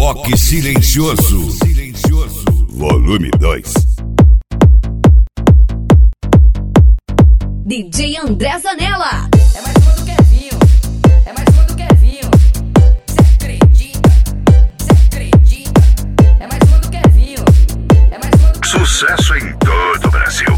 Rock Silencioso. Volume 2. DJ André Zanella. É mais uma do Kevinho. É mais uma do Kevinho. Cê acredita? Cê acredita? É mais uma do Kevinho. É mais uma do Kevinho. Sucesso em todo o Brasil.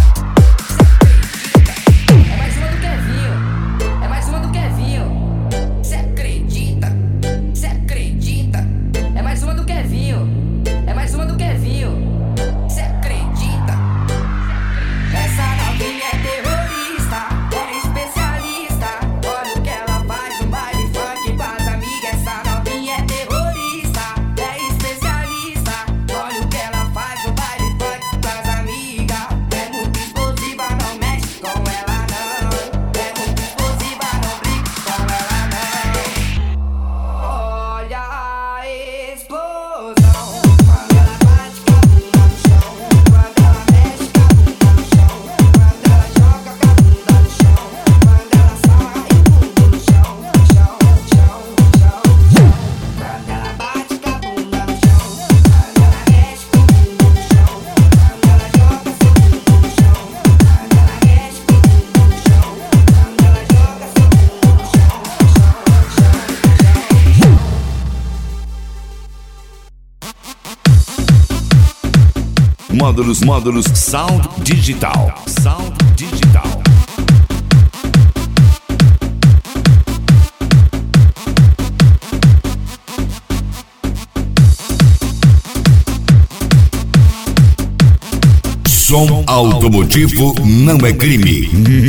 É mais uma do Kevinho. É mais uma do Kevinho. Cê acredita? Cê acredita? É mais uma do Kevinho. É mais uma do Kevinho. Cê acredita? Essa novinha é terrorista, é especialista. Olha o que ela faz no baile funk com as amigas. Essa novinha é terrorista, é especialista. Olha o que ela faz no baile funk com as amigas. É muito explosiva, não mexe com ela não. É muito explosiva, não brinca com ela não. Olha a explosão quando ela bate com a bunda no chão, quando ela mexe com a bunda no chão, quando ela joga com a bunda no chão, quando ela sarra e bunda no chão, chão, chão, chão, chão. Quando ela bate com a bunda no chão, quando ela mexe com a bunda no chão, quando ela joga sua bunda no chão, quando ela mexe com a bunda no chão, quando ela joga sua bunda no chão, chão, chão, chão, chão. Módulos Sound Digital. Sound Digital. Som automotivo não é crime.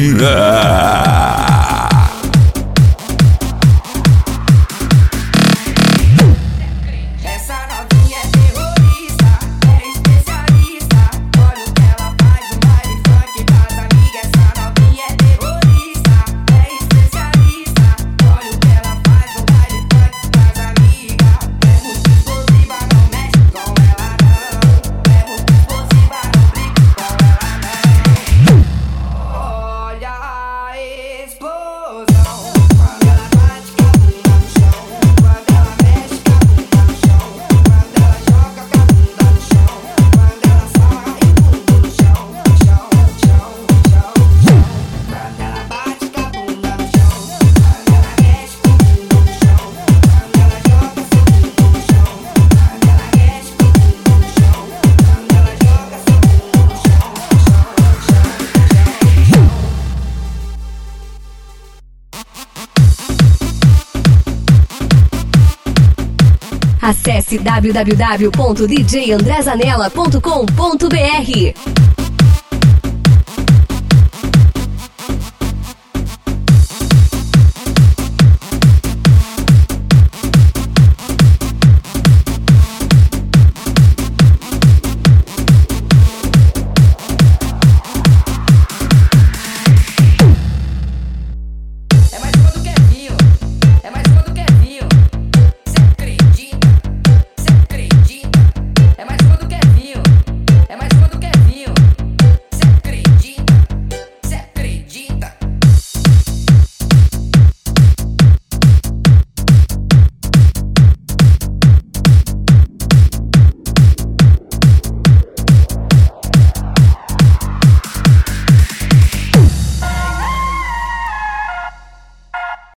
Essa novinha é terrorista, é especialista. Olha o que ela faz no baile funk com as amigas. Essa novinha é terrorista, é especialista. Olha o que ela faz no baile funk com as amigas. É muito explosiva, não mexe com ela não. É muito explosiva, não brinca com ela não. Olha a explosão quando ela bate com a bunda no chão, quando ela mexe com a bunda no chão, quando ela joga com a bunda no chão, quando ela sarra e bunda no chão, chão, chão, chão, chão. Quando ela bate com a bunda no chão, quando ela mexe com a bunda no chão, quando ela joga sua bunda no chão, quando ela mexe com a bunda no chão, quando ela joga sua bunda no chão, chão, chão, chão, chão. Acesse www.djandrezanella.com.br.